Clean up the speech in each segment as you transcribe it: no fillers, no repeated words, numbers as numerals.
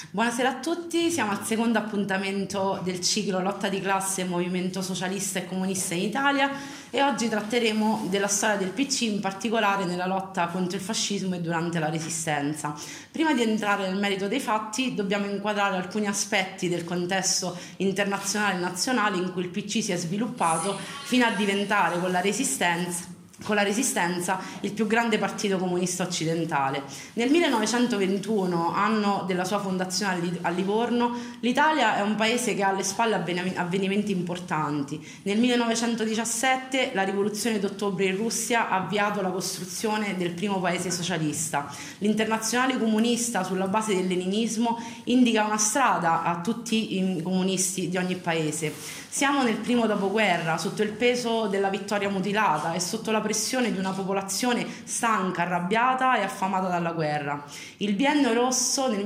Buonasera a tutti, siamo al secondo appuntamento del ciclo Lotta di classe, movimento socialista e comunista in Italia e oggi tratteremo della storia del PC, in particolare nella lotta contro il fascismo e durante la Resistenza. Prima di entrare nel merito dei fatti dobbiamo inquadrare alcuni aspetti del contesto internazionale e nazionale in cui il PC si è sviluppato fino a diventare con la Resistenza il più grande partito comunista occidentale. Nel 1921, anno della sua fondazione a Livorno, l'Italia è un paese che ha alle spalle avvenimenti importanti. Nel 1917 la rivoluzione d'ottobre in Russia ha avviato la costruzione del primo paese socialista. L'Internazionale comunista, sulla base del leninismo, indica una strada a tutti i comunisti di ogni paese. Siamo nel primo dopoguerra, sotto il peso della vittoria mutilata e sotto la pressione di una popolazione stanca, arrabbiata e affamata dalla guerra. Il biennio rosso nel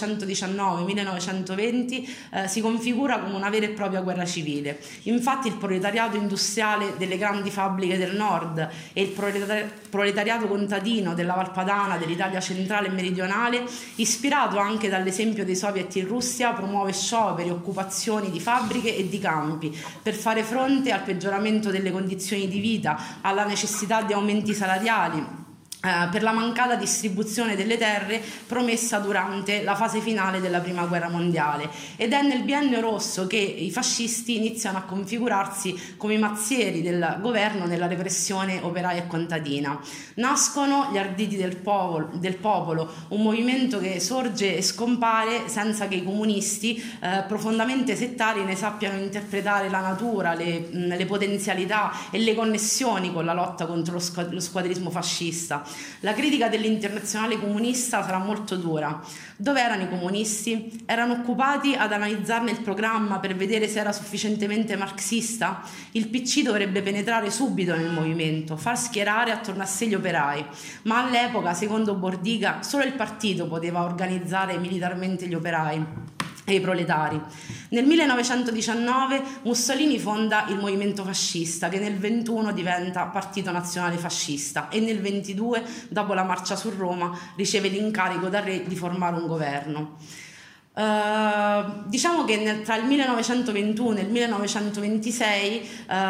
1919-1920 si configura come una vera e propria guerra civile. Infatti il proletariato industriale delle grandi fabbriche del nord e il proletariato contadino della Valpadana, dell'Italia centrale e meridionale, ispirato anche dall'esempio dei soviet in Russia, promuove scioperi, occupazioni di fabbriche e di campi per fare fronte al peggioramento delle condizioni di vita, alla necessità di aumenti salariali, per la mancata distribuzione delle terre promessa durante la fase finale della Prima Guerra Mondiale. Ed è nel biennio rosso che i fascisti iniziano a configurarsi come i mazzieri del governo nella repressione operaia e contadina. Nascono gli Arditi del Popolo, un movimento che sorge e scompare senza che i comunisti, profondamente settari, ne sappiano interpretare la natura, le potenzialità e le connessioni con la lotta contro lo squadrismo fascista. La critica dell'Internazionale comunista sarà molto dura. Dove erano i comunisti? Erano occupati ad analizzarne il programma per vedere se era sufficientemente marxista? Il PC dovrebbe penetrare subito nel movimento, far schierare attorno a sé gli operai, ma all'epoca, secondo Bordiga, solo il partito poteva organizzare militarmente gli operai e i proletari. Nel 1919 Mussolini fonda il movimento fascista, che nel 21 diventa Partito Nazionale Fascista e nel 22, dopo la marcia su Roma, riceve l'incarico dal re di formare un governo. Diciamo che tra il 1921 e il 1926,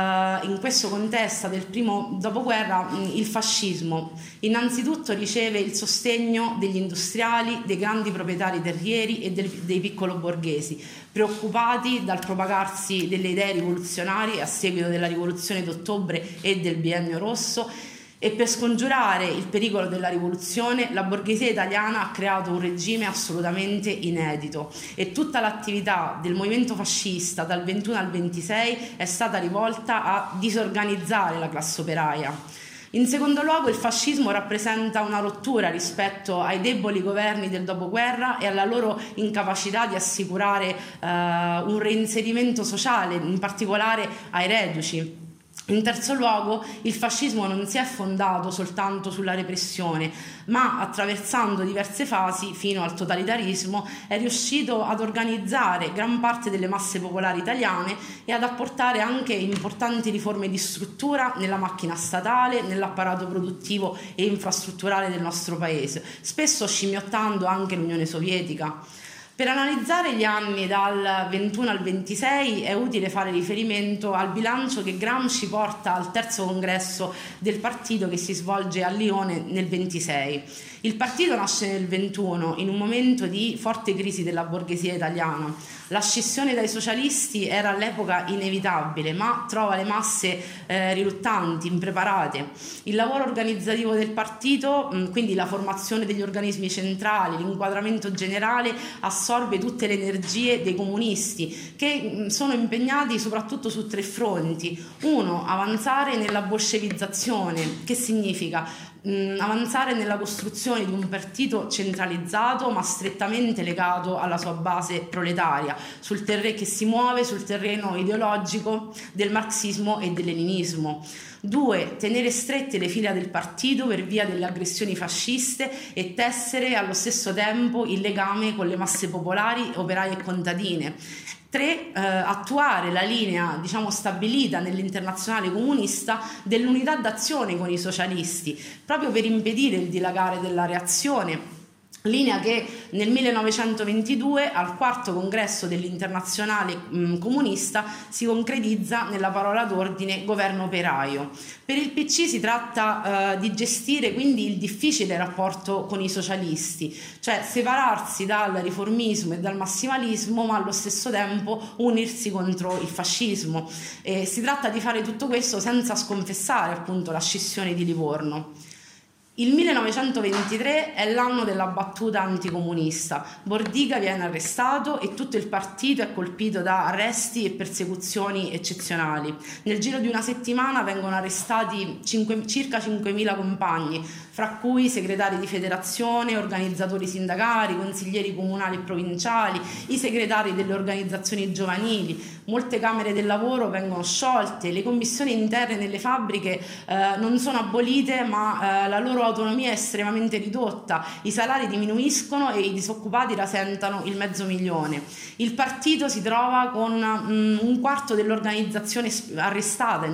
in questo contesto del primo dopoguerra, il fascismo innanzitutto riceve il sostegno degli industriali, dei grandi proprietari terrieri e dei piccolo borghesi, preoccupati dal propagarsi delle idee rivoluzionarie a seguito della rivoluzione d'ottobre e del biennio rosso. E per scongiurare il pericolo della rivoluzione, la borghesia italiana ha creato un regime assolutamente inedito e tutta l'attività del movimento fascista dal 21 al 26 è stata rivolta a disorganizzare la classe operaia. In secondo luogo, il fascismo rappresenta una rottura rispetto ai deboli governi del dopoguerra e alla loro incapacità di assicurare un reinserimento sociale, in particolare ai reduci. In terzo luogo, il fascismo non si è fondato soltanto sulla repressione, ma attraversando diverse fasi fino al totalitarismo è riuscito ad organizzare gran parte delle masse popolari italiane e ad apportare anche importanti riforme di struttura nella macchina statale, nell'apparato produttivo e infrastrutturale del nostro paese, spesso scimmiottando anche l'Unione Sovietica. Per analizzare gli anni dal 21 al 26 è utile fare riferimento al bilancio che Gramsci porta al terzo congresso del partito che si svolge a Lione nel 26. Il partito nasce nel 21 in un momento di forte crisi della borghesia italiana. La scissione dai socialisti era all'epoca inevitabile, ma trova le masse riluttanti, impreparate. Il lavoro organizzativo del partito, quindi la formazione degli organismi centrali, l'inquadramento generale, assorbe tutte le energie dei comunisti che sono impegnati soprattutto su tre fronti. Uno, avanzare nella bolscevizzazione, che significa avanzare nella costruzione di un partito centralizzato ma strettamente legato alla sua base proletaria, che si muove sul terreno ideologico del marxismo e del leninismo. 2. Tenere strette le fila del partito per via delle aggressioni fasciste e tessere allo stesso tempo il legame con le masse popolari, operaie e contadine. 3. Attuare la linea, stabilita nell'Internazionale comunista dell'unità d'azione con i socialisti, proprio per impedire il dilagare della reazione linea che nel 1922 al quarto congresso dell'Internazionale comunista si concretizza nella parola d'ordine governo operaio. Per il PC si tratta di gestire quindi il difficile rapporto con i socialisti, cioè separarsi dal riformismo e dal massimalismo, ma allo stesso tempo unirsi contro il fascismo. Si tratta di fare tutto questo senza sconfessare appunto la scissione di Livorno. Il 1923 è l'anno della battuta anticomunista. Bordiga viene arrestato e tutto il partito è colpito da arresti e persecuzioni eccezionali. Nel giro di una settimana vengono arrestati circa 5.000 compagni, fra cui segretari di federazione, organizzatori sindacali, consiglieri comunali e provinciali, i segretari delle organizzazioni giovanili. Molte camere del lavoro vengono sciolte, le commissioni interne nelle fabbriche non sono abolite, ma la loro autonomia è estremamente ridotta, i salari diminuiscono e i disoccupati rasentano il 500.000. Il partito si trova con un quarto dell'organizzazione arrestata,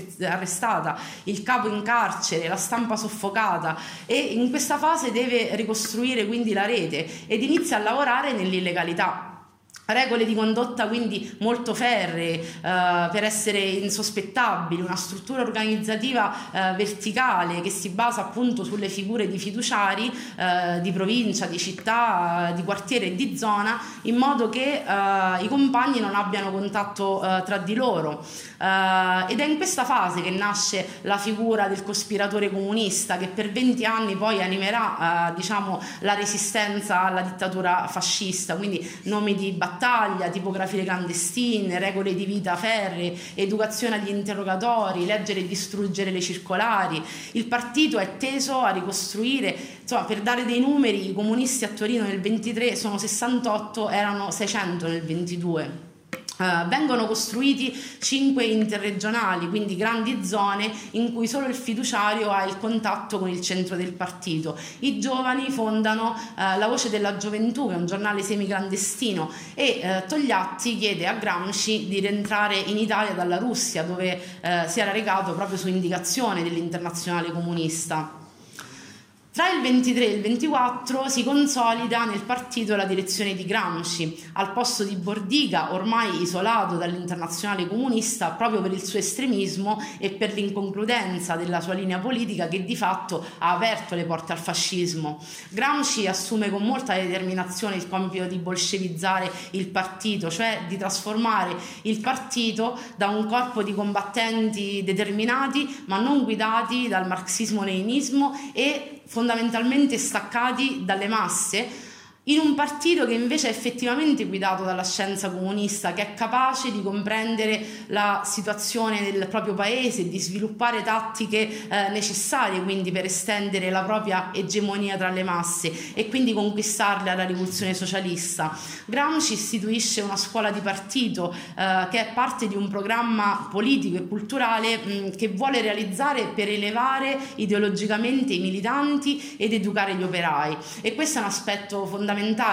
il capo in carcere, la stampa soffocata, e in questa fase deve ricostruire quindi la rete ed inizia a lavorare nell'illegalità. Regole di condotta quindi molto ferree per essere insospettabili, una struttura organizzativa verticale che si basa appunto sulle figure di fiduciari di provincia, di città, di quartiere e di zona, in modo che i compagni non abbiano contatto tra di loro. Ed è in questa fase che nasce la figura del cospiratore comunista, che per 20 anni poi animerà la resistenza alla dittatura fascista, quindi nomi di battaglia, tipografie clandestine, regole di vita ferree, educazione agli interrogatori, leggere e distruggere le circolari. Il partito è teso a ricostruire, insomma, per dare dei numeri, i comunisti a Torino nel 23 sono 68, erano 600 nel 22. Vengono costruiti 5 interregionali, quindi grandi zone in cui solo il fiduciario ha il contatto con il centro del partito. I giovani fondano La Voce della Gioventù, che è un giornale semiclandestino, e Togliatti chiede a Gramsci di rientrare in Italia dalla Russia, dove si era recato proprio su indicazione dell'Internazionale comunista. Tra il 23 e il 24 si consolida nel partito la direzione di Gramsci, al posto di Bordiga, ormai isolato dall'Internazionale comunista proprio per il suo estremismo e per l'inconcludenza della sua linea politica, che di fatto ha aperto le porte al fascismo. Gramsci assume con molta determinazione il compito di bolscevizzare il partito, cioè di trasformare il partito da un corpo di combattenti determinati ma non guidati dal marxismo-leninismo e fondamentalmente staccati dalle masse, in un partito che invece è effettivamente guidato dalla scienza comunista, che è capace di comprendere la situazione del proprio paese, di sviluppare tattiche necessarie quindi per estendere la propria egemonia tra le masse e quindi conquistarle alla rivoluzione socialista. Gramsci istituisce una scuola di partito che è parte di un programma politico e culturale che vuole realizzare per elevare ideologicamente i militanti ed educare gli operai, e questo è un aspetto fondamentale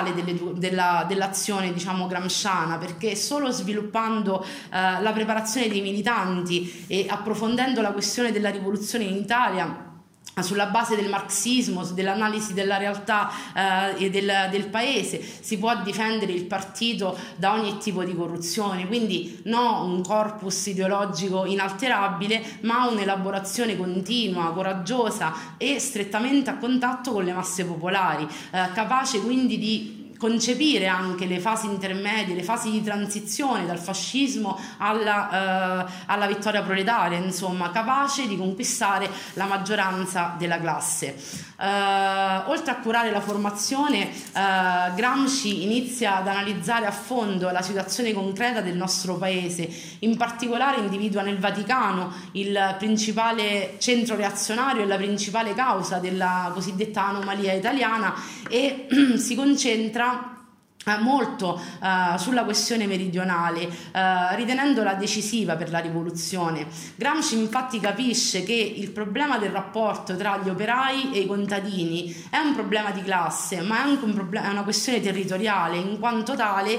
dell'azione gramsciana, perché solo sviluppando la preparazione dei militanti e approfondendo la questione della rivoluzione in Italia sulla base del marxismo, dell'analisi della realtà e del paese, si può difendere il partito da ogni tipo di corruzione. Quindi no un corpus ideologico inalterabile, ma un'elaborazione continua, coraggiosa e strettamente a contatto con le masse popolari, capace quindi di concepire anche le fasi intermedie, le fasi di transizione dal fascismo alla vittoria proletaria, insomma, capace di conquistare la maggioranza della classe. Oltre a curare la formazione, Gramsci inizia ad analizzare a fondo la situazione concreta del nostro paese, in particolare individua nel Vaticano il principale centro reazionario e la principale causa della cosiddetta anomalia italiana e si concentra molto sulla questione meridionale, ritenendola decisiva per la rivoluzione. Gramsci infatti capisce che il problema del rapporto tra gli operai e i contadini è un problema di classe, ma è anche è una questione territoriale, in quanto tale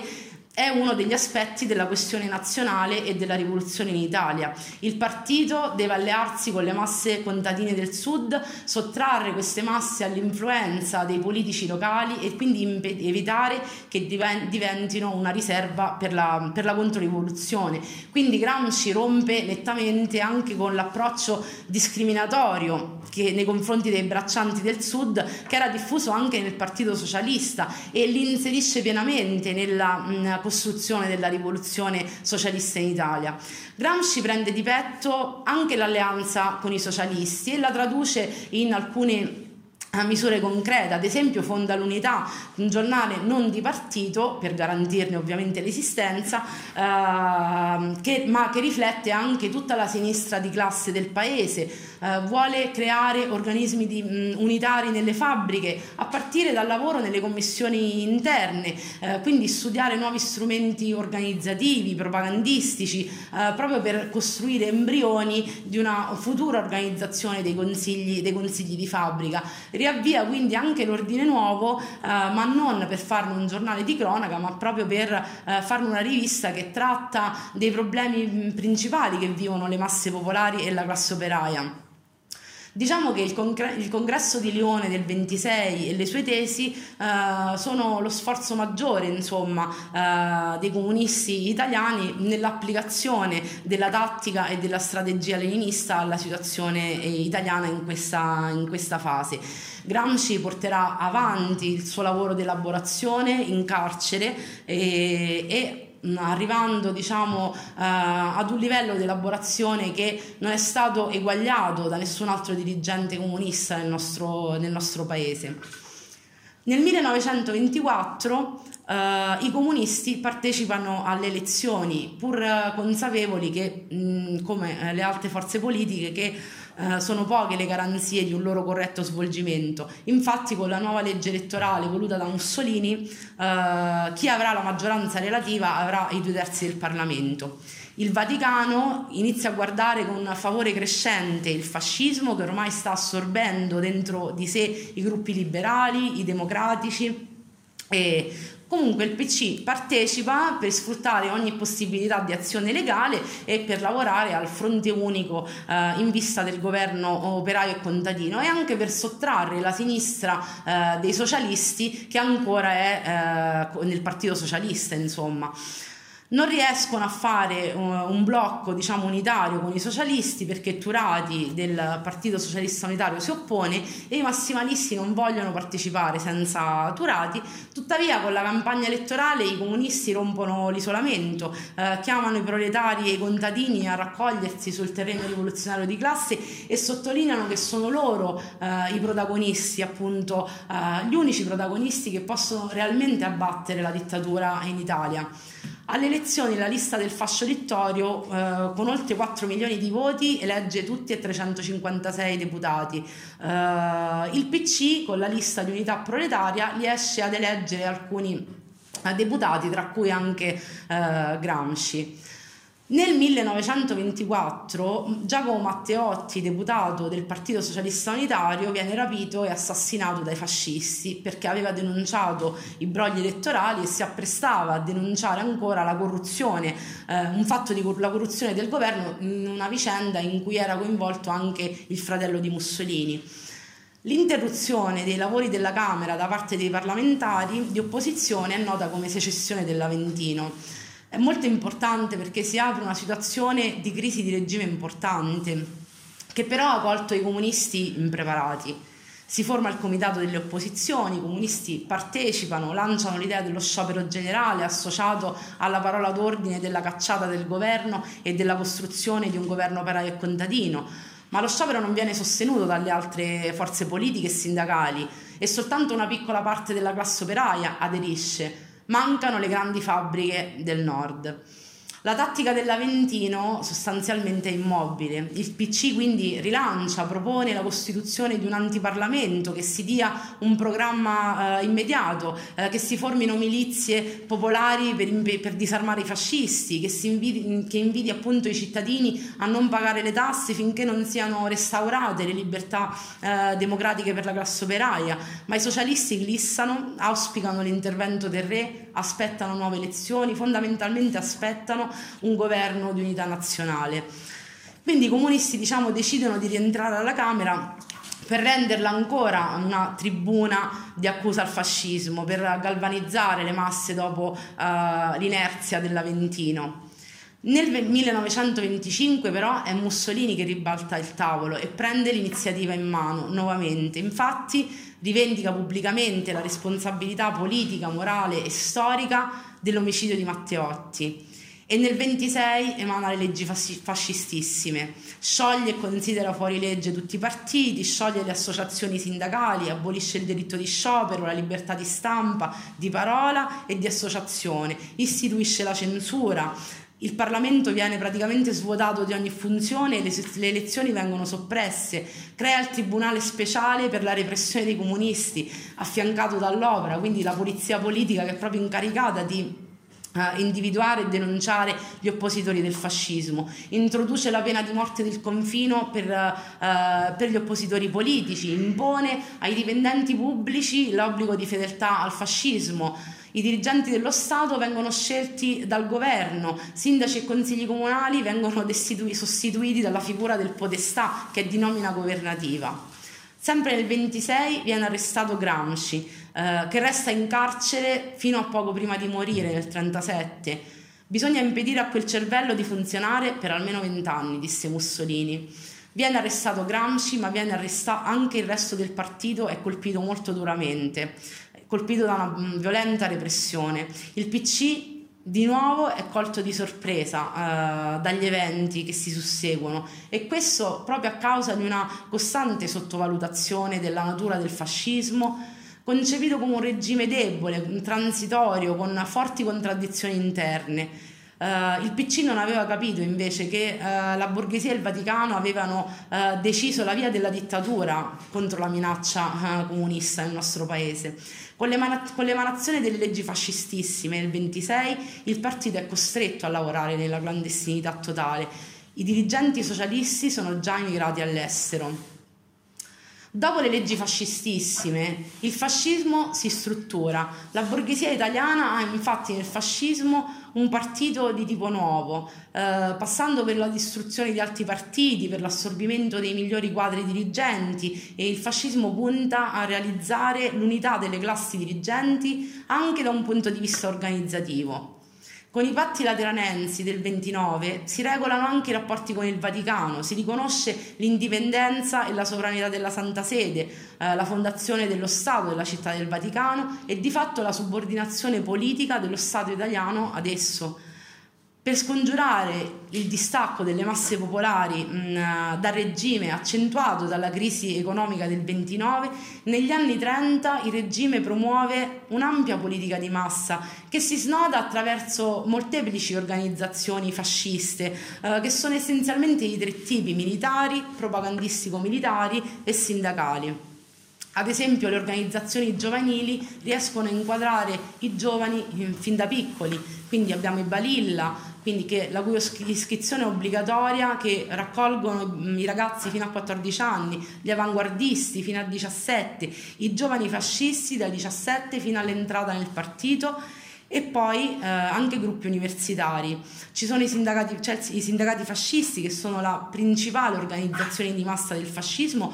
è uno degli aspetti della questione nazionale e della rivoluzione in Italia. Il partito deve allearsi con le masse contadine del sud, sottrarre queste masse all'influenza dei politici locali e quindi evitare che diventino una riserva per la controrivoluzione. Quindi Gramsci rompe nettamente anche con l'approccio discriminatorio che nei confronti dei braccianti del sud, che era diffuso anche nel Partito Socialista, e li inserisce pienamente nella costruzione della rivoluzione socialista in Italia. Gramsci prende di petto anche l'alleanza con i socialisti e la traduce in alcune misure concrete. Ad esempio fonda l'Unità, un giornale non di partito per garantirne ovviamente l'esistenza, ma che riflette anche tutta la sinistra di classe del paese. Vuole creare organismi unitari nelle fabbriche a partire dal lavoro nelle commissioni interne, quindi studiare nuovi strumenti organizzativi, propagandistici, proprio per costruire embrioni di una futura organizzazione dei consigli di fabbrica. Riavvia quindi anche l'Ordine Nuovo, ma non per farne un giornale di cronaca, ma proprio per farne una rivista che tratta dei problemi principali che vivono le masse popolari e la classe operaia. Diciamo che il congresso di Lione del 26 e le sue tesi sono lo sforzo maggiore, insomma, dei comunisti italiani nell'applicazione della tattica e della strategia leninista alla situazione italiana in questa fase. Gramsci porterà avanti il suo lavoro di elaborazione in carcere e arrivando ad un livello di elaborazione che non è stato eguagliato da nessun altro dirigente comunista nel nostro paese. Nel 1924 i comunisti partecipano alle elezioni, pur consapevoli che, come le altre forze politiche, che sono poche le garanzie di un loro corretto svolgimento. Infatti, con la nuova legge elettorale voluta da Mussolini, chi avrà la maggioranza relativa avrà i 2/3 del Parlamento. Il Vaticano inizia a guardare con favore crescente il fascismo, che ormai sta assorbendo dentro di sé i gruppi liberali, i democratici, e comunque il PC partecipa per sfruttare ogni possibilità di azione legale e per lavorare al fronte unico in vista del governo operaio e contadino, e anche per sottrarre la sinistra dei socialisti, che ancora è nel Partito Socialista, insomma. Non riescono a fare un blocco unitario con i socialisti, perché Turati del Partito Socialista Unitario si oppone e i massimalisti non vogliono partecipare senza Turati. Tuttavia, con la campagna elettorale i comunisti rompono l'isolamento, chiamano i proletari e i contadini a raccogliersi sul terreno rivoluzionario di classe e sottolineano che sono loro i protagonisti, appunto gli unici protagonisti che possono realmente abbattere la dittatura in Italia. Alle elezioni la lista del fascio littorio, con oltre 4 milioni di voti, elegge tutti e 356 deputati. Il PC, con la lista di Unità Proletaria, riesce ad eleggere alcuni deputati, tra cui anche Gramsci. Nel 1924 Giacomo Matteotti, deputato del Partito Socialista Unitario, viene rapito e assassinato dai fascisti perché aveva denunciato i brogli elettorali e si apprestava a denunciare ancora la corruzione, un fatto di la corruzione del governo, in una vicenda in cui era coinvolto anche il fratello di Mussolini. L'interruzione dei lavori della Camera da parte dei parlamentari di opposizione è nota come secessione dell'Aventino. È molto importante perché si apre una situazione di crisi di regime importante, che però ha colto i comunisti impreparati. Si forma il comitato delle opposizioni, i comunisti partecipano, lanciano l'idea dello sciopero generale associato alla parola d'ordine della cacciata del governo e della costruzione di un governo operaio e contadino. Ma lo sciopero non viene sostenuto dalle altre forze politiche e sindacali e soltanto una piccola parte della classe operaia aderisce. Mancano le grandi fabbriche del nord. La tattica dell'Aventino sostanzialmente è immobile. Il PC quindi rilancia, propone la costituzione di un antiparlamento, che si dia un programma immediato, che si formino milizie popolari per disarmare i fascisti, che inviti appunto i cittadini a non pagare le tasse finché non siano restaurate le libertà democratiche per la classe operaia. Ma i socialisti glissano, auspicano l'intervento del re, aspettano nuove elezioni, fondamentalmente aspettano un governo di unità nazionale. Quindi i comunisti, decidono di rientrare alla Camera per renderla ancora una tribuna di accusa al fascismo, per galvanizzare le masse dopo l'inerzia dell'Aventino. Nel 1925 però è Mussolini che ribalta il tavolo e prende l'iniziativa in mano nuovamente. Infatti rivendica pubblicamente la responsabilità politica, morale e storica dell'omicidio di Matteotti, e nel 26 emana le leggi fascistissime, scioglie e considera fuori legge tutti i partiti, scioglie le associazioni sindacali, abolisce il diritto di sciopero, la libertà di stampa, di parola e di associazione, istituisce la censura. Il Parlamento viene praticamente svuotato di ogni funzione, le elezioni vengono soppresse, crea il Tribunale Speciale per la repressione dei comunisti, affiancato dall'Opera, quindi la polizia politica che è proprio incaricata di individuare e denunciare gli oppositori del fascismo. Introduce la pena di morte del confino per gli oppositori politici, impone ai dipendenti pubblici l'obbligo di fedeltà al fascismo. I dirigenti dello Stato vengono scelti dal governo, sindaci e consigli comunali vengono sostituiti dalla figura del podestà, che è di nomina governativa. Sempre nel 26 viene arrestato Gramsci, che resta in carcere fino a poco prima di morire nel 1937. Bisogna impedire a quel cervello di funzionare per almeno 20 anni, disse Mussolini. Viene arrestato Gramsci, ma viene arrestato anche il resto del partito, è colpito molto duramente, colpito da una violenta repressione. Il PC di nuovo è colto di sorpresa dagli eventi che si susseguono, e questo proprio a causa di una costante sottovalutazione della natura del fascismo, concepito come un regime debole, transitorio, con forti contraddizioni interne. Il PC non aveva capito invece che la borghesia e il Vaticano avevano deciso la via della dittatura contro la minaccia comunista nel nostro paese. Con l'emanazione delle leggi fascistissime nel 26 il partito è costretto a lavorare nella clandestinità totale. I dirigenti socialisti sono già emigrati all'estero. Dopo le leggi fascistissime, il fascismo si struttura. La borghesia italiana ha infatti nel fascismo un partito di tipo nuovo, passando per la distruzione di altri partiti, per l'assorbimento dei migliori quadri dirigenti, e il fascismo punta a realizzare l'unità delle classi dirigenti anche da un punto di vista organizzativo. Con i patti lateranensi del 29 si regolano anche i rapporti con il Vaticano, si riconosce l'indipendenza e la sovranità della Santa Sede, la fondazione dello Stato della Città del Vaticano e di fatto la subordinazione politica dello Stato italiano ad esso. Per scongiurare il distacco delle masse popolari dal regime accentuato dalla crisi economica del 29, negli anni 30 il regime promuove un'ampia politica di massa che si snoda attraverso molteplici organizzazioni fasciste, che sono essenzialmente di tre tipi: militari, propagandistico-militari e sindacali. Ad esempio, le organizzazioni giovanili riescono a inquadrare i giovani fin da piccoli, quindi abbiamo i Balilla, la cui iscrizione è obbligatoria, che raccolgono i ragazzi fino a 14 anni, gli avanguardisti fino a 17, i giovani fascisti dai 17 fino all'entrata nel partito, e poi anche gruppi universitari. Ci sono i sindacati fascisti, che sono la principale organizzazione di massa del fascismo,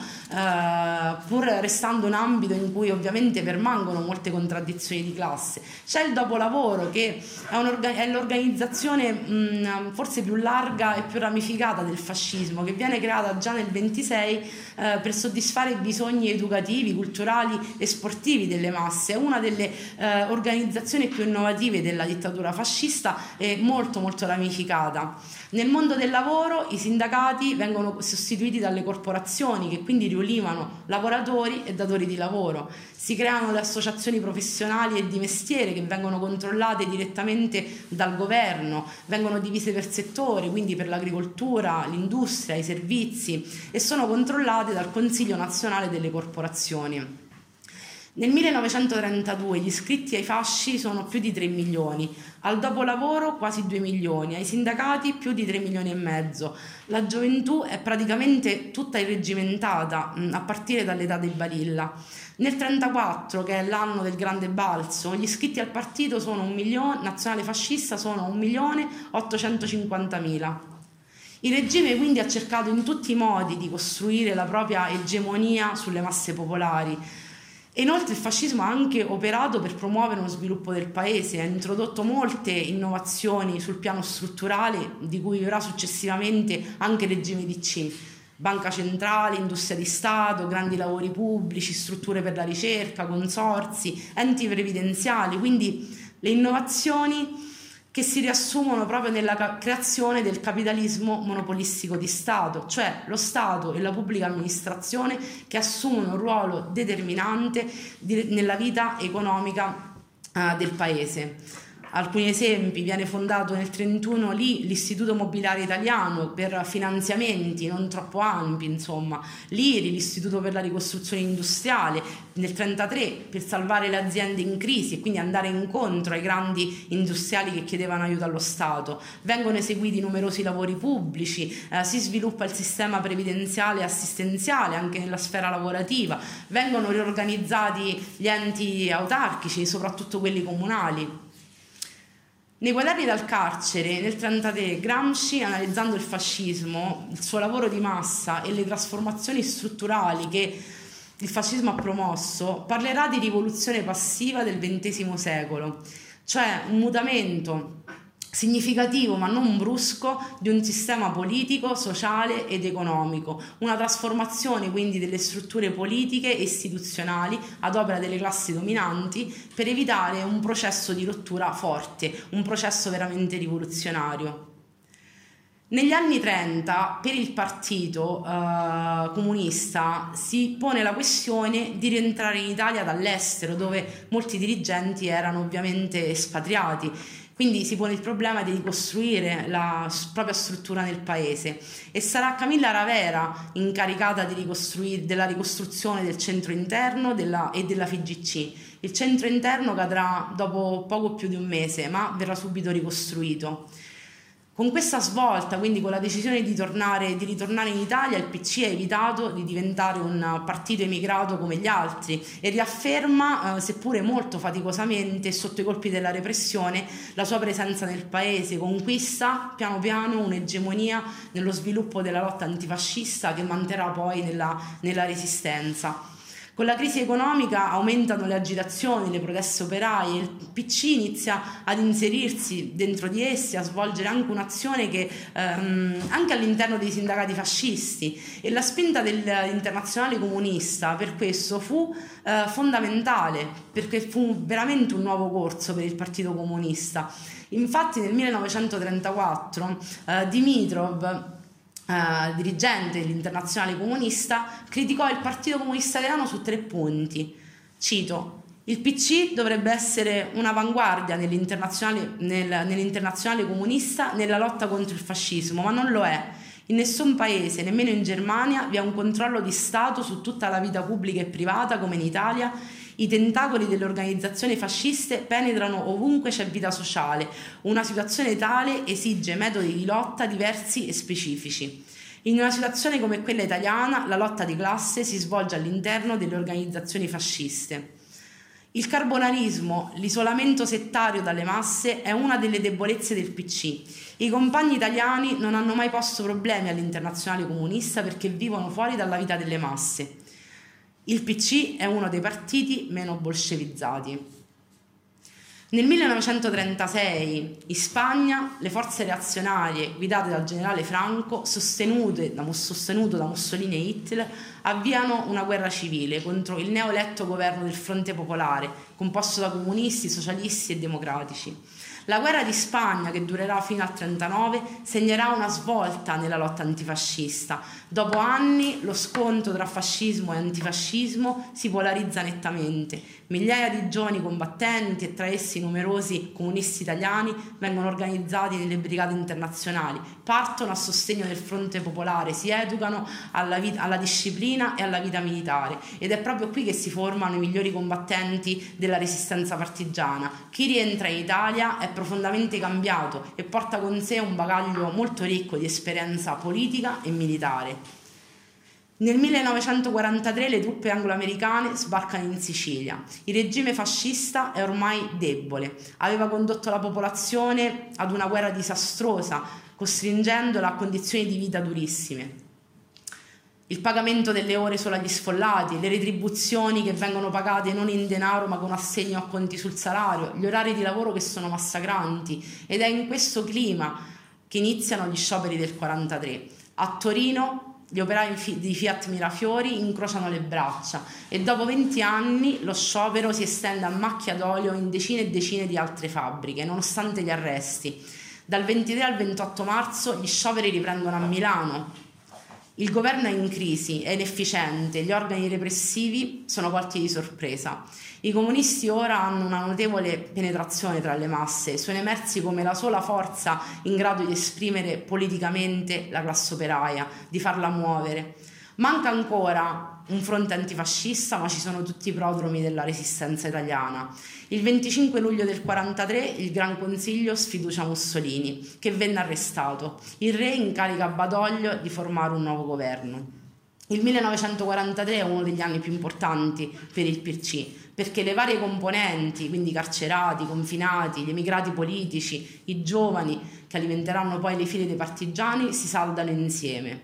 pur restando un ambito in cui ovviamente permangono molte contraddizioni di classe. C'è il dopolavoro, che è l'organizzazione forse più larga e più ramificata del fascismo, che viene creata già nel 26 per soddisfare i bisogni educativi, culturali e sportivi delle masse. È una delle organizzazioni più innovative innovative della dittatura fascista è molto molto ramificata. Nel mondo del lavoro i sindacati vengono sostituiti dalle corporazioni, che quindi riunivano lavoratori e datori di lavoro. Si creano le associazioni professionali e di mestiere che vengono controllate direttamente dal governo, vengono divise per settore, quindi per l'agricoltura, l'industria, i servizi, e sono controllate dal Consiglio nazionale delle corporazioni. Nel 1932 gli iscritti ai fasci sono più di 3 milioni, al dopolavoro quasi 2 milioni, ai sindacati più di 3 milioni e mezzo. La gioventù è praticamente tutta irreggimentata a partire dall'età di Barilla. Nel 1934, che è l'anno del grande balzo, gli iscritti al partito sono 1 milione, nazionale fascista sono 1.850.000. Il regime quindi ha cercato in tutti i modi di costruire la propria egemonia sulle masse popolari. E inoltre il fascismo ha anche operato per promuovere uno sviluppo del paese, ha introdotto molte innovazioni sul piano strutturale, di cui verrà successivamente anche il regime DC. Banca centrale, industria di Stato, grandi lavori pubblici, strutture per la ricerca, consorzi, enti previdenziali, quindi le innovazioni che si riassumono proprio nella creazione del capitalismo monopolistico di Stato, cioè lo Stato e la pubblica amministrazione che assumono un ruolo determinante nella vita economica del paese. Alcuni esempi: viene fondato nel 1931 l'Istituto Mobiliare Italiano per finanziamenti non troppo ampi, insomma, l'IRI, l'Istituto per la Ricostruzione Industriale, nel 1933 per salvare le aziende in crisi e quindi andare incontro ai grandi industriali che chiedevano aiuto allo Stato. Vengono eseguiti numerosi lavori pubblici, si sviluppa il sistema previdenziale e assistenziale anche nella sfera lavorativa, vengono riorganizzati gli enti autarchici, soprattutto quelli comunali. Nei quaderni dal carcere, nel 1933, Gramsci, analizzando il fascismo, il suo lavoro di massa e le trasformazioni strutturali che il fascismo ha promosso, parlerà di rivoluzione passiva del XX secolo, cioè un mutamento significativo ma non brusco di un sistema politico, sociale ed economico, una trasformazione quindi delle strutture politiche e istituzionali ad opera delle classi dominanti per evitare un processo di rottura forte, un processo veramente rivoluzionario. Negli anni 30 per il partito comunista si pone la questione di rientrare in Italia dall'estero, dove molti dirigenti erano ovviamente espatriati. Quindi si pone il problema di ricostruire la propria struttura nel paese e sarà Camilla Ravera incaricata della ricostruzione del centro interno e della FIGC. Il centro interno cadrà dopo poco più di un mese, ma verrà subito ricostruito. Con questa svolta, quindi con la decisione di ritornare in Italia, il PC ha evitato di diventare un partito emigrato come gli altri e riafferma, seppure molto faticosamente e sotto i colpi della repressione, la sua presenza nel paese, conquista piano piano un'egemonia nello sviluppo della lotta antifascista che manterrà poi nella resistenza. Con la crisi economica aumentano le agitazioni, le proteste operaie, il PC inizia ad inserirsi dentro di essi, a svolgere anche un'azione che anche all'interno dei sindacati fascisti, e la spinta dell'Internazionale Comunista per questo fu fondamentale, perché fu veramente un nuovo corso per il Partito Comunista. Infatti nel 1934 Dimitrov, dirigente dell'Internazionale Comunista, criticò il Partito Comunista Italiano su 3 punti. Cito: il PC dovrebbe essere un'avanguardia nell'Internazionale Comunista nella lotta contro il fascismo, ma non lo è. In nessun paese, nemmeno in Germania, vi è un controllo di Stato su tutta la vita pubblica e privata come in Italia. I tentacoli delle organizzazioni fasciste penetrano ovunque c'è vita sociale. Una situazione tale esige metodi di lotta diversi e specifici. In una situazione come quella italiana, la lotta di classe si svolge all'interno delle organizzazioni fasciste. Il carbonarismo, l'isolamento settario dalle masse, è una delle debolezze del PC. I compagni italiani non hanno mai posto problemi all'Internazionale Comunista perché vivono fuori dalla vita delle masse. Il PC è uno dei partiti meno bolscevizzati. Nel 1936 in Spagna le forze reazionarie guidate dal generale Franco, sostenuto da Mussolini e Hitler, avviano una guerra civile contro il neoeletto governo del Fronte Popolare, composto da comunisti, socialisti e democratici. La guerra di Spagna, che durerà fino al 1939, segnerà una svolta nella lotta antifascista. Dopo anni lo scontro tra fascismo e antifascismo si polarizza nettamente. Migliaia di giovani combattenti e tra essi numerosi comunisti italiani vengono organizzati nelle brigate internazionali, partono a sostegno del Fronte Popolare, si educano alla disciplina e alla vita militare, ed è proprio qui che si formano i migliori combattenti della resistenza partigiana. Chi rientra in Italia è profondamente cambiato e porta con sé un bagaglio molto ricco di esperienza politica e militare. Nel 1943 le truppe anglo-americane sbarcano in Sicilia. Il regime fascista è ormai debole, aveva condotto la popolazione ad una guerra disastrosa, costringendola a condizioni di vita durissime. Il pagamento delle ore solo agli sfollati, le retribuzioni che vengono pagate non in denaro ma con assegno a conti sul salario, gli orari di lavoro che sono massacranti, ed è in questo clima che iniziano gli scioperi del 1943. A Torino gli operai di Fiat Mirafiori incrociano le braccia e dopo 20 anni lo sciopero si estende a macchia d'olio in decine e decine di altre fabbriche, nonostante gli arresti. Dal 23 al 28 marzo gli scioperi riprendono a Milano. Il governo è in crisi, è inefficiente, gli organi repressivi sono colti di sorpresa. I comunisti ora hanno una notevole penetrazione tra le masse, sono emersi come la sola forza in grado di esprimere politicamente la classe operaia, di farla muovere. Manca ancora un fronte antifascista, ma ci sono tutti i prodromi della resistenza italiana. Il 25 luglio del 1943 il Gran Consiglio sfiducia Mussolini, che venne arrestato. Il re incarica Badoglio di formare un nuovo governo. Il 1943 è uno degli anni più importanti per il PC, perché le varie componenti, quindi carcerati, confinati, gli emigrati politici, i giovani che alimenteranno poi le file dei partigiani, si saldano insieme.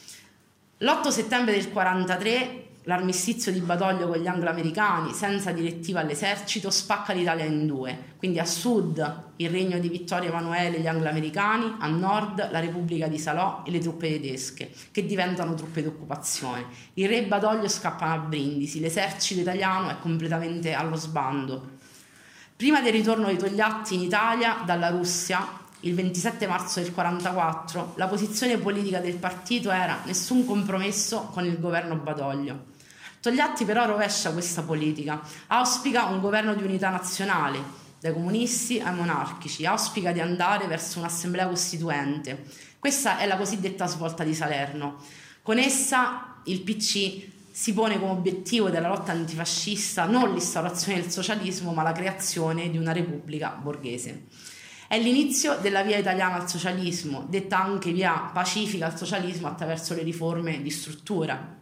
L'8 settembre del 1943 l'armistizio di Badoglio con gli anglo-americani, senza direttiva all'esercito, spacca l'Italia in due. Quindi a sud il regno di Vittorio Emanuele e gli anglo-americani, a nord la Repubblica di Salò e le truppe tedesche, che diventano truppe d'occupazione. Il re e Badoglio scappano a Brindisi, l'esercito italiano è completamente allo sbando. Prima del ritorno di Togliatti in Italia dalla Russia, il 27 marzo del 1944, la posizione politica del partito era nessun compromesso con il governo Badoglio. Togliatti però rovescia questa politica, auspica un governo di unità nazionale, dai comunisti ai monarchici, auspica di andare verso un'assemblea costituente. Questa è la cosiddetta svolta di Salerno. Con essa il PC si pone come obiettivo della lotta antifascista non l'instaurazione del socialismo, ma la creazione di una repubblica borghese. È l'inizio della via italiana al socialismo, detta anche via pacifica al socialismo attraverso le riforme di struttura.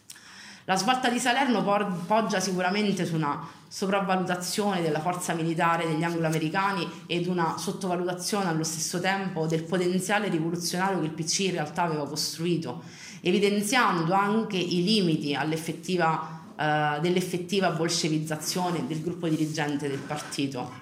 La svolta di Salerno poggia sicuramente su una sopravvalutazione della forza militare degli anglo-americani ed una sottovalutazione allo stesso tempo del potenziale rivoluzionario che il PC in realtà aveva costruito, evidenziando anche i limiti dell'effettiva bolscevizzazione del gruppo dirigente del partito.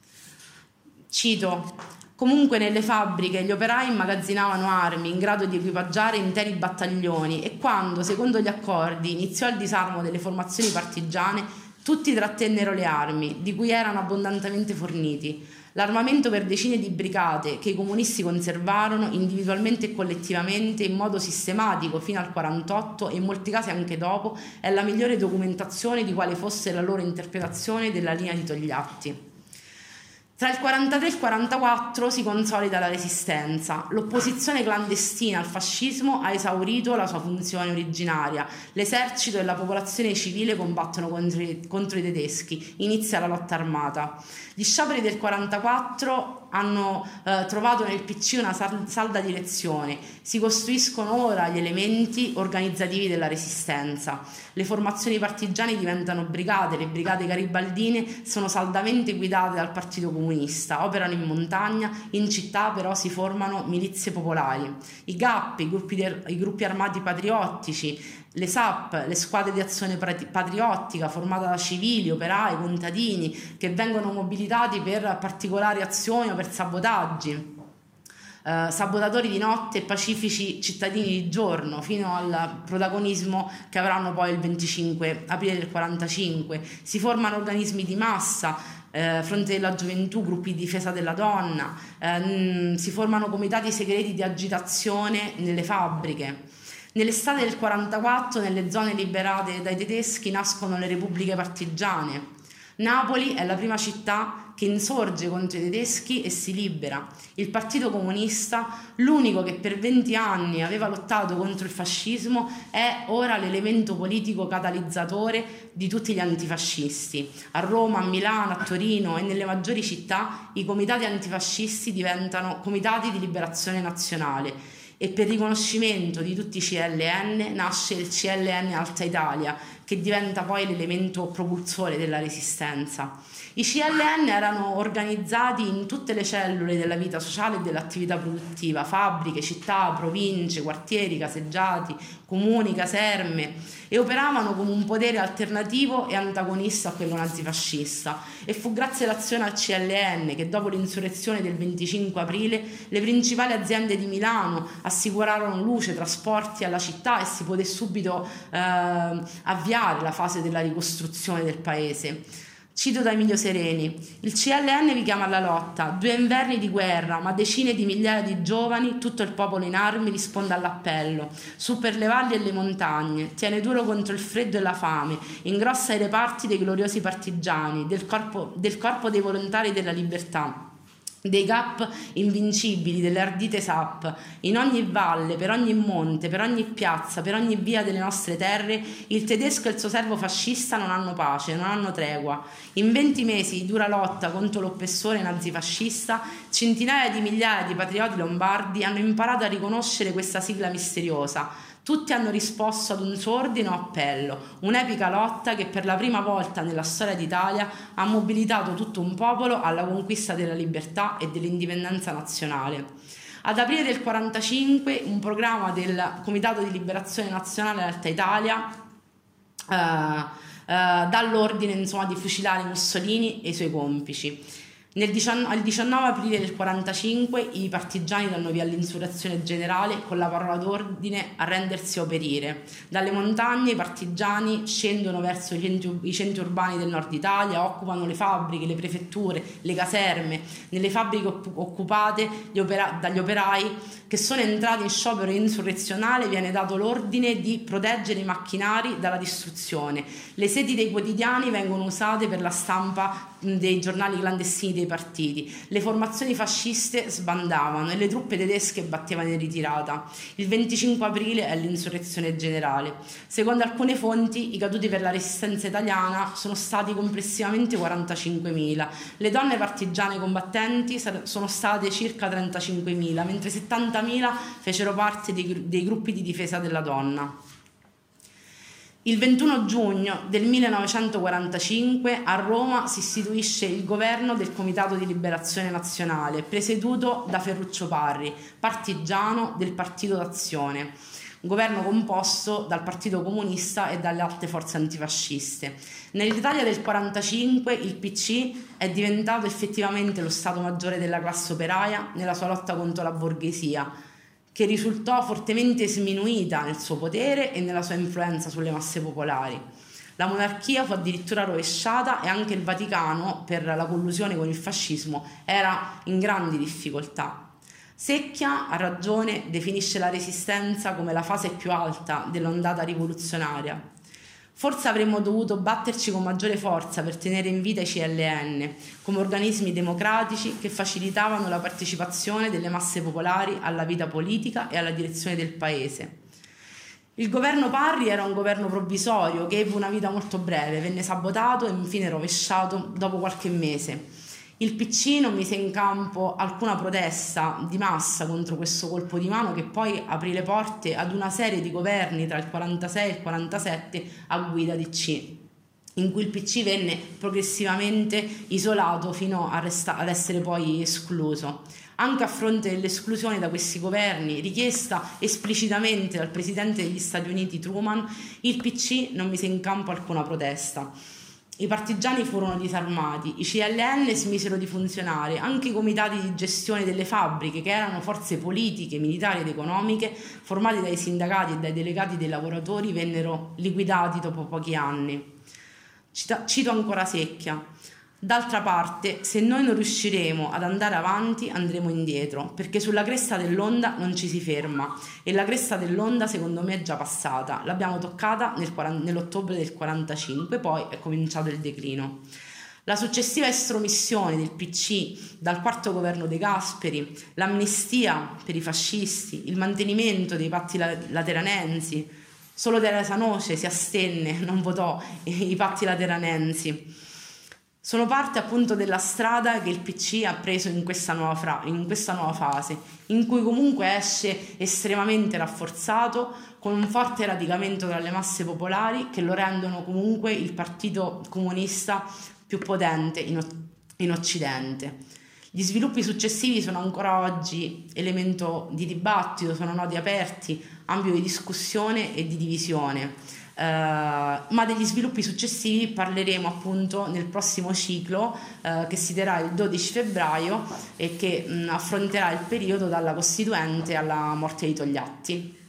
Cito: comunque nelle fabbriche gli operai immagazzinavano armi in grado di equipaggiare interi battaglioni e quando, secondo gli accordi, iniziò il disarmo delle formazioni partigiane, tutti trattennero le armi, di cui erano abbondantemente forniti. L'armamento per decine di brigate che i comunisti conservarono individualmente e collettivamente in modo sistematico fino al 1948 e in molti casi anche dopo è la migliore documentazione di quale fosse la loro interpretazione della linea di Togliatti. Tra il 1943 e il 1944 si consolida la resistenza. L'opposizione clandestina al fascismo ha esaurito la sua funzione originaria. L'esercito e la popolazione civile combattono contro i tedeschi. Inizia la lotta armata. Gli scioperi del 1944 hanno trovato nel PC una salda direzione. Si costruiscono ora gli elementi organizzativi della resistenza. Le formazioni partigiane diventano brigate, le brigate garibaldine sono saldamente guidate dal Partito Comunista, operano in montagna, in città però si formano milizie popolari. I GAP, i gruppi armati patriottici, le SAP, le squadre di azione patriottica formate da civili, operai, contadini che vengono mobilitati per particolari azioni o per sabotaggi. sabotatori di notte e pacifici cittadini di giorno, fino al protagonismo che avranno poi il 25 aprile del 45. Si formano organismi di massa, Fronte della Gioventù, gruppi di difesa della donna, si formano comitati segreti di agitazione nelle fabbriche. Nell'estate del 44, nelle zone liberate dai tedeschi, nascono le repubbliche partigiane. Napoli è la prima città che insorge contro i tedeschi e si libera. Il Partito Comunista, l'unico che per 20 anni aveva lottato contro il fascismo, è ora l'elemento politico catalizzatore di tutti gli antifascisti. A Roma, a Milano, a Torino e nelle maggiori città i comitati antifascisti diventano comitati di liberazione nazionale, e per riconoscimento di tutti i CLN nasce il CLN Alta Italia, che diventa poi l'elemento propulsore della resistenza. I CLN erano organizzati in tutte le cellule della vita sociale e dell'attività produttiva: fabbriche, città, province, quartieri, caseggiati, comuni, caserme, e operavano come un potere alternativo e antagonista a quello nazifascista. E fu grazie all'azione al CLN che dopo l'insurrezione del 25 aprile le principali aziende di Milano assicurarono luce, trasporti alla città e si poté subito avviare la fase della ricostruzione del paese. Cito da Emilio Sereni: il CLN vi chiama alla lotta, 2 inverni di guerra, ma decine di migliaia di giovani, tutto il popolo in armi risponde all'appello, su per le valli e le montagne, tiene duro contro il freddo e la fame, ingrossa i reparti dei gloriosi partigiani, del corpo dei volontari della libertà, dei GAP invincibili, delle ardite SAP. In ogni valle, per ogni monte, per ogni piazza, per ogni via delle nostre terre, il tedesco e il suo servo fascista non hanno pace, non hanno tregua. In 20 mesi di dura lotta contro l'oppressore nazifascista, centinaia di migliaia di patrioti lombardi hanno imparato a riconoscere questa sigla misteriosa. Tutti hanno risposto ad un suo ordine o appello, un'epica lotta che per la prima volta nella storia d'Italia ha mobilitato tutto un popolo alla conquista della libertà e dell'indipendenza nazionale. Ad aprile del 45 un programma del Comitato di Liberazione Nazionale Alta Italia dà l'ordine di fucilare Mussolini e i suoi complici. Il 19 aprile del 45 i partigiani danno via all'insurrezione generale con la parola d'ordine a rendersi o perire. Dalle montagne i partigiani scendono verso i centri urbani del nord Italia, occupano le fabbriche, le prefetture, le caserme. Nelle fabbriche occupate dagli operai che sono entrati in sciopero insurrezionale viene dato l'ordine di proteggere i macchinari dalla distruzione. Le sedi dei quotidiani vengono usate per la stampa dei giornali clandestini dei partiti. Le formazioni fasciste sbandavano e le truppe tedesche battevano in ritirata. Il 25 aprile è l'insurrezione generale. Secondo alcune fonti, i caduti per la resistenza italiana sono stati complessivamente 45.000. Le donne partigiane combattenti sono state circa 35.000, mentre 70.000 fecero parte dei gruppi di difesa della donna. Il 21 giugno del 1945 a Roma si istituisce il governo del Comitato di Liberazione Nazionale, presieduto da Ferruccio Parri, partigiano del Partito d'Azione, un governo composto dal Partito Comunista e dalle altre forze antifasciste. Nell'Italia del 1945 il PC è diventato effettivamente lo Stato Maggiore della classe operaia nella sua lotta contro la borghesia, che risultò fortemente sminuita nel suo potere e nella sua influenza sulle masse popolari. La monarchia fu addirittura rovesciata e anche il Vaticano, per la collusione con il fascismo, era in grandi difficoltà. Secchia, a ragione, definisce la Resistenza come la fase più alta dell'ondata rivoluzionaria. Forse avremmo dovuto batterci con maggiore forza per tenere in vita i CLN, come organismi democratici che facilitavano la partecipazione delle masse popolari alla vita politica e alla direzione del paese. Il governo Parri era un governo provvisorio che ebbe una vita molto breve, venne sabotato e infine rovesciato dopo qualche mese. Il PC non mise in campo alcuna protesta di massa contro questo colpo di mano che poi aprì le porte ad una serie di governi tra il 46 e il 47 a guida DC, in cui il PC venne progressivamente isolato fino ad essere poi escluso. Anche a fronte dell'esclusione da questi governi, richiesta esplicitamente dal presidente degli Stati Uniti Truman, il PC non mise in campo alcuna protesta. I partigiani furono disarmati, i CLN smisero di funzionare, anche i comitati di gestione delle fabbriche, che erano forze politiche, militari ed economiche, formati dai sindacati e dai delegati dei lavoratori, vennero liquidati dopo pochi anni. Cito ancora Secchia: d'altra parte, se noi non riusciremo ad andare avanti, andremo indietro, perché sulla cresta dell'onda non ci si ferma, e la cresta dell'onda secondo me è già passata, l'abbiamo toccata nell'ottobre del 45, poi è cominciato il declino. La successiva estromissione del PC dal quarto governo De Gasperi, l'amnistia per i fascisti, il mantenimento dei patti lateranensi. Solo Teresa Noce si astenne, non votò i patti lateranensi. Sono parte appunto della strada che il PC ha preso in questa nuova fase, in cui comunque esce estremamente rafforzato, con un forte radicamento tra le masse popolari che lo rendono comunque il partito comunista più potente in Occidente. Gli sviluppi successivi sono ancora oggi elemento di dibattito, sono nodi aperti, ambito di discussione e di divisione. Ma degli sviluppi successivi parleremo appunto nel prossimo ciclo che si terrà il 12 febbraio e che affronterà il periodo dalla Costituente alla morte di Togliatti.